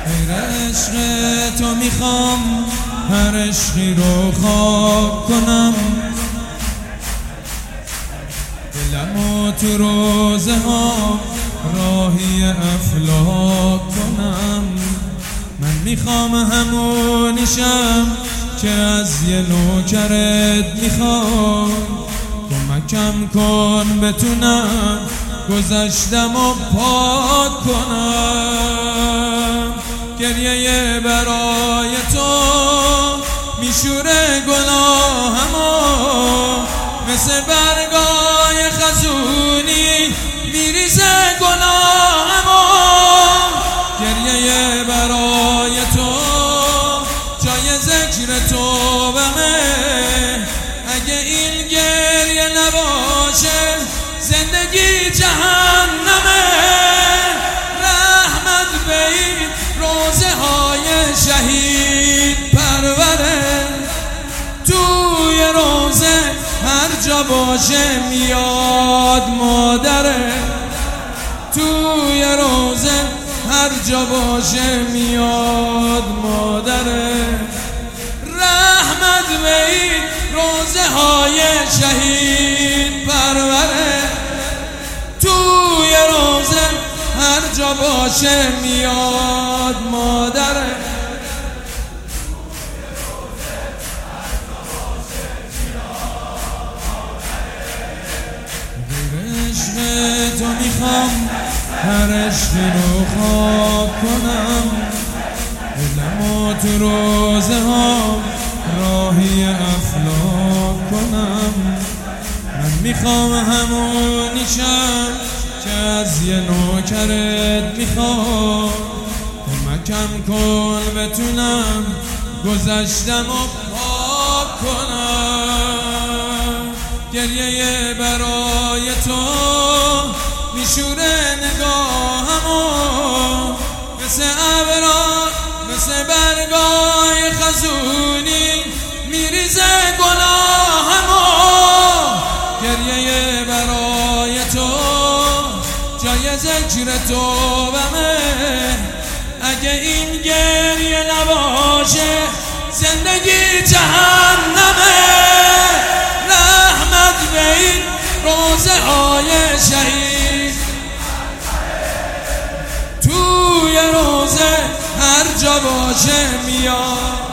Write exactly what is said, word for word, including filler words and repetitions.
غیر عشق تو میخوام هر عشقی رو خواب کنم، دلمو تو روزه ها راهی افلاک کنم. من میخوام همونیشم که از یه نوکرت میخوام، کمکم کن بتونم گذشتم و پاک کنم. گریه برای تو میشوره گناهمو، مثل برگای خزونی میریزه گناهمو. گریه برای تو جای ذکر تو بمه، اگه این گریه نباشه زندگی جهنمه. رحمت به این روزه های شهید پروره، توی روزه هر جا باشه میاد مادره. توی روزه هر جا باشه میاد مادره. رحمت به این روزه های شهید پروره، توی روزه هر جا باشه میاد مادره. عشق تو میخوام هر عشقی رو خواب کنم، دلمو تو روزه ها راهی افلاک کنم. من میخوام همونیشم که از یه نوکرت میخوام، کمکم کن بتونم گذشتم و پاک کنم. گریه برای تو میشوره نگاهمو، مثل ابرا مثل برگای خزونی میریزه گناهمو. گریه برای تو جای ذکر تو بمه، اگه این گریه نباشه زندگی جهنمه. رحمت به این روزه های شهید، توی روزه هر جا باشه میاد